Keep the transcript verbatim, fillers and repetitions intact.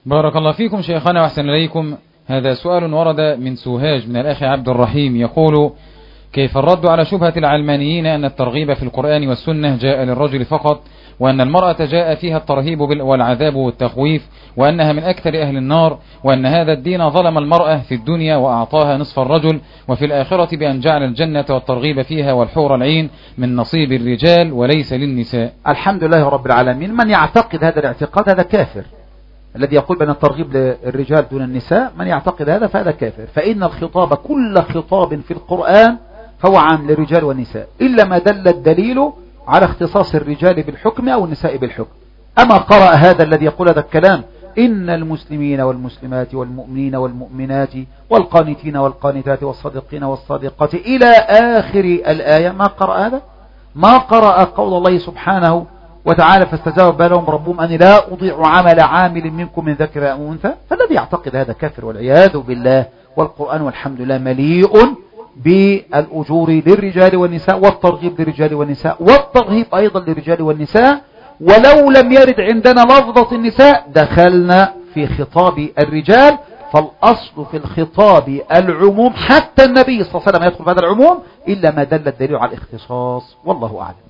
بارك الله فيكم شيخنا وأحسن إليكم. هذا سؤال ورد من سوهاج من الأخ عبد الرحيم يقول: كيف الرد على شبهة العلمانيين أن الترغيب في القرآن والسنة جاء للرجل فقط، وأن المرأة جاء فيها الترهيب والعذاب والتخويف، وأنها من أكثر أهل النار، وأن هذا الدين ظلم المرأة في الدنيا وأعطاها نصف الرجل، وفي الآخرة بأن جعل الجنة والترغيب فيها والحور العين من نصيب الرجال وليس للنساء. الحمد لله رب العالمين. من يعتقد هذا الاعتقاد هذا كافر. الذي يقول بأن الترغيب للرجال دون النساء، من يعتقد هذا فهذا كافر. فإن الخطاب كل خطاب في القرآن فهو عام للرجال والنساء، إلا ما دل الدليل على اختصاص الرجال بالحكم أو النساء بالحكم. أما قرأ هذا الذي يقول هذا الكلام: إن المسلمين والمسلمات والمؤمنين والمؤمنات والقانتين والقانتات والصادقين والصادقات إلى آخر الآية، ما قرأ هذا؟ ما قرأ قول الله سبحانه وتعالى: فاستجاب لهم ربهم أني لا أضيع عمل عامل منكم من ذكر أو أنثى. فالذي يعتقد هذا كافر والعياذ بالله. والقرآن والحمد لله مليء بالأجور للرجال والنساء، والترغيب للرجال والنساء، والترهيب أيضا للرجال والنساء. ولو لم يرد عندنا لفظة النساء دخلنا في خطاب الرجال، فالأصل في الخطاب العموم، حتى النبي صلى الله عليه وسلم يدخل في هذا العموم إلا ما دل الدليل على الاختصاص. والله أعلم.